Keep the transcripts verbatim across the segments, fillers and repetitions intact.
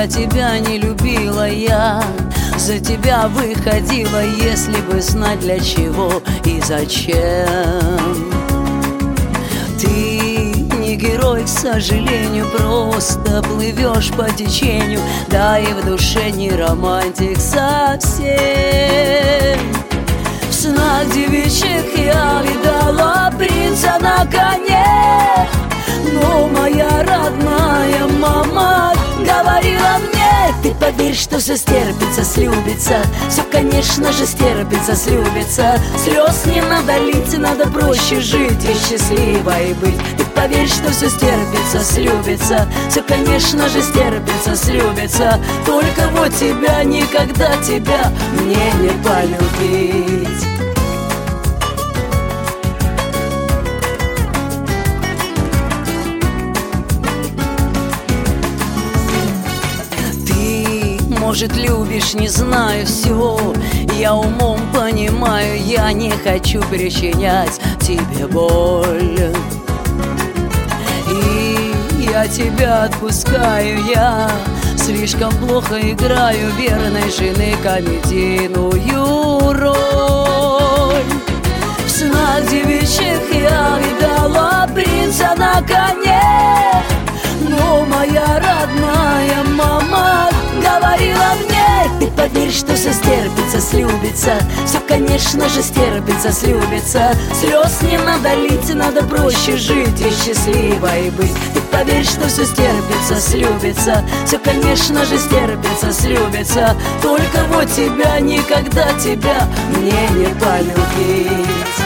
я тебя не любила, я за тебя выходила, если бы знать для чего и зачем. Ты не герой, к сожалению, просто плывешь по течению, да и в душе не романтик совсем. В снах девичьих я видала принца на коне, но моя родная мама говорила мне: ты поверь, что все стерпится, слюбится. Все, конечно же, стерпится, слюбится. Слез не надо лить, надо проще жить и счастливой быть. Ты поверь, что все стерпится, слюбится. Все, конечно же, стерпится, слюбится. Только вот тебя, никогда тебя мне не полюбить. Может, любишь, не знаю, все я умом понимаю, я не хочу причинять тебе боль. И я тебя отпускаю, я слишком плохо играю верной жены комедийную роль. В снах девичьих я видала принца на коне, но моя родная мама говорила мне: ты поверь, что все стерпится, слюбится. Все, конечно же, стерпится, слюбится. Слез не надо лить, надо проще жить и счастливой быть. Ты поверь, что все стерпится, слюбится. Все, конечно же, стерпится, слюбится. Только вот тебя, никогда тебя мне не полюбить.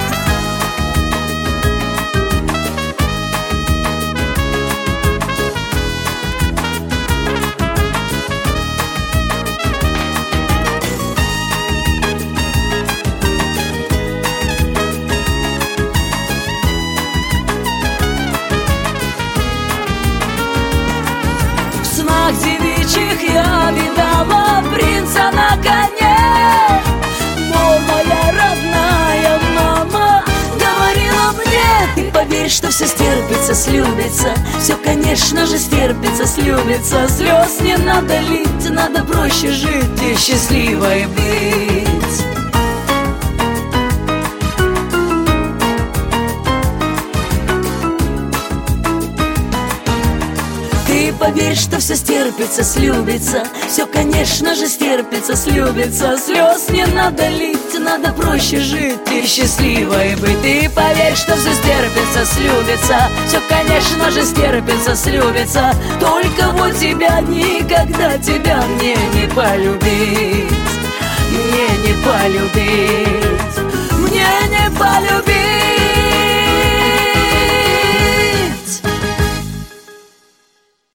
Девичьих я видала принца на коне, но моя родная мама говорила мне: ты поверь, что все стерпится, слюбится. Все, конечно же, стерпится, слюбится. Слез не надо лить, надо проще жить и счастливой быть. Поверь, что все стерпится, слюбится. Все, конечно же, стерпится, слюбится. Слез не надо лить, надо проще жить и счастливой быть. Ты поверь, что все стерпится, слюбится. Все, конечно же, стерпится, слюбится. Только вот тебя, никогда тебя мне не полюбить, мне не полюбить.